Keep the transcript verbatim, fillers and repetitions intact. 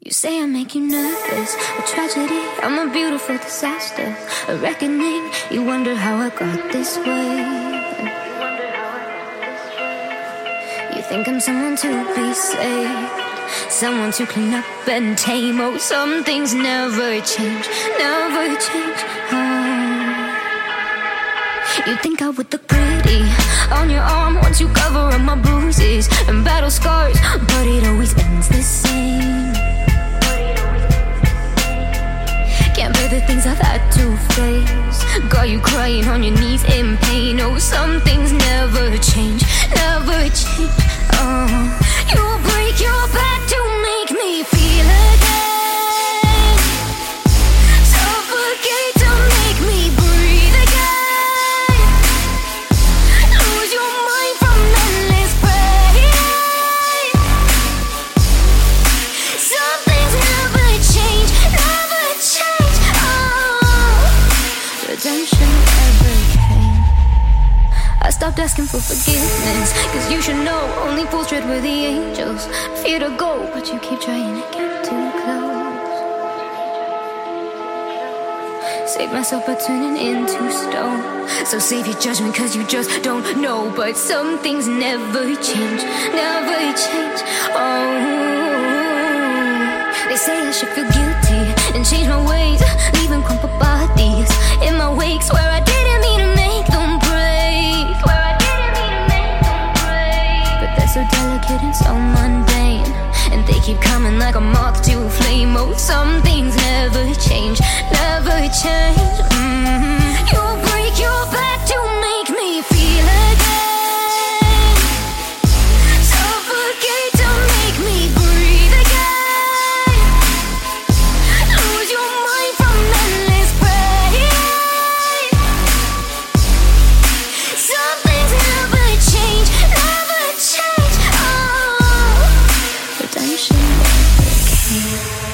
You say I make you nervous, a tragedy, I'm a beautiful disaster, a reckoning, you wonder how I got this way. You think I'm someone to be saved, someone to clean up and tame. Oh, some things never change, never change. Oh. You think I would look pretty on your arm once you cover up my bruises and battle scars, but it always ends the same. Can't bear the things I've had to face, got you crying on your knees in pain. Oh, some things never change, never change. Oh, you'll break your back to make me feel again, suffocate to make me breathe again, lose your mind from endless pain. Some things never change, never change. Oh, redemption never came. I stopped asking for forgiveness, cause you should know only fools tread where the angels fear to go, but you keep trying to get too close. Save myself by turning into stone, so save your judgment cause you just don't know. But some things never change, never change. Oh, they say I should feel guilty and change my ways, leaving crumpled bodies in my wake. Swear I didn't mean to make them break, swear I didn't mean to make them break. But they're so delicate and so mundane, and they keep coming like a moth to a flame. Oh, some things never change, never change. Mm-hmm. You'll break your back to make me feel again, suffocate to make me breathe again, lose your mind from endless pain. Some things never change, never change. Oh, redemption never came.